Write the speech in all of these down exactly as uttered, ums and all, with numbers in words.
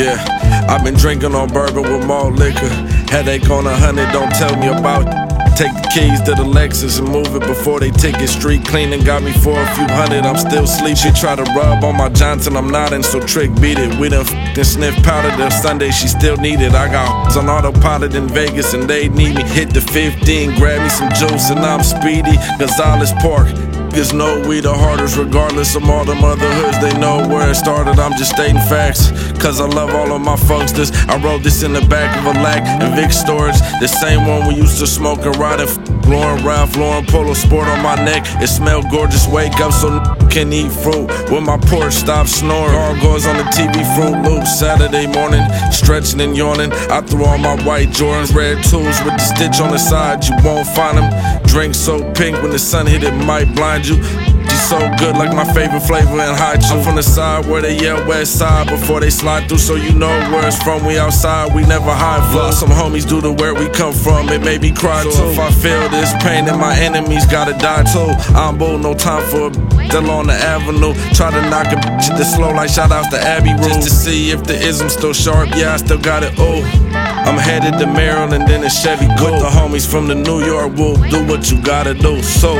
Yeah, I've been drinking on bourbon with malt liquor. Headache on a hundred, don't tell me about it. Take the keys to the Lexus and move it before they take it. Street cleaning got me for a few hundred, I'm still sleep. She try to rub on my Johnson, I'm nodding, so Trick beat it. We done f***ing sniff powder till Sunday, she still need it. I got on autopilot in Vegas and they need me. Hit the fifteen, grab me some juice and I'm speedy. Gonzales Park. Niggas know we the hardest regardless of all them other hoods. They know where it started, I'm just stating facts, cause I love all of my folks. This, I wrote this in the back of a Lac and Vic storage. The same one we used to smoke and ride and f*** Lauren Ralph, Lauren Polo Sport on my neck. It smelled gorgeous, wake up so n can eat fruit. With my porch, stop snoring. Gargoyles on the T V, Fruit Loops. Saturday morning, stretching and yawning. I threw on my white Jordans, red tools with the stitch on the side. You won't find them. Drink so pink when the sun hit it might blind you. She's so good, like my favorite flavor in high chew. I'm from the side where they yell west side before they slide through, so you know where it's from. We outside, we never hide flow. Some homies do the where we come from, it made me cry too. If I feel this pain, then my enemies gotta die too. I'm bold, no time for a b****, still on the avenue. Try to knock a bitch at the slow, like shout outs to Abbey Road. Just to see if the ism's still sharp, yeah, I still got it, ooh. I'm headed to Maryland, then a Chevy Go. With the homies from the New York, we'll do what you gotta do, so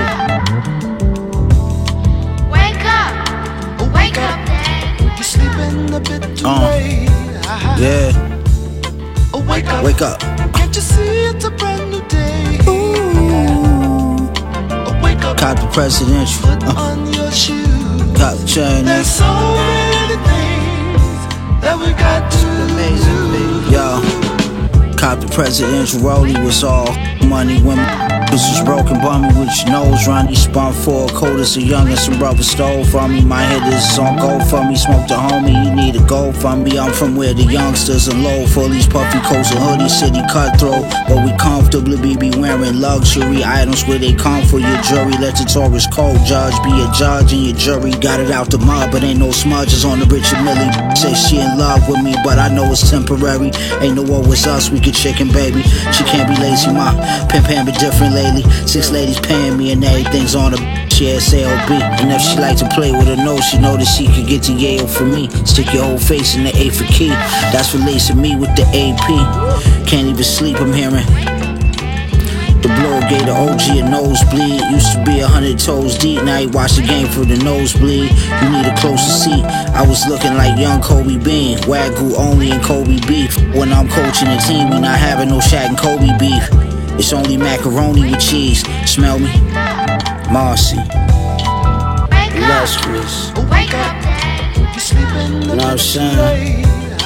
A bit too uh, late. Yeah. Oh, wake up. Wake up. Can't you see it's a brand new day? Ooh. Oh, wake up. Cop the presidential. Put uh. on your shoes. Cop the chain. There's so many things that we got to do. Yo. Cop the presidential rollie was all money when this was broken, bummy with your nose Ronnie spun for a coat as a young and some brothers stole from me. My head is on go for me, smoke the homie, you need a go from me. I'm from where the youngsters are low for these puffy coats and hoodies, city cutthroat. But we comfortably be wearing luxury items where they come for your jury. Let the Taurus code judge be a judge and your jury. Got it out the mud, but ain't no smudges on the Richard Millie. Say she in love with me, but I know it's temporary. Ain't no what was us, we could chicken baby. She can't be lazy, my pimp hand be different lately. Six ladies paying me and everything's on her. She S A L B. And if she like to play with her nose, she know that she could get to Yale for me. Stick your whole face in the A for key. That's releasing me with the A P. Can't even sleep, I'm hearing the blow gave the O G a nosebleed. Used to be a hundred toes deep, now you watch the game for the nosebleed. You need a closer seat. I was looking like young Kobe Bean, Wagyu only and Kobe beef. When I'm coaching a team, we not having no Shaq and Kobe beef. It's only macaroni with cheese. Smell me? Marcy. Illustrious. Wake up. You're sleeping. You know what I'm saying?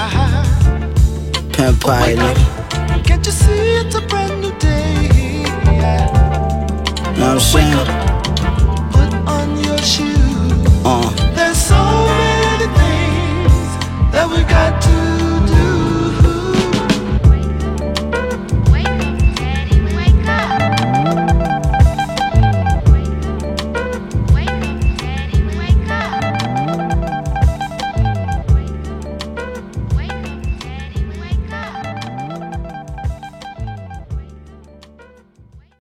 Pimp Pilot. Can't you see it's a brand new day? You know what I'm saying?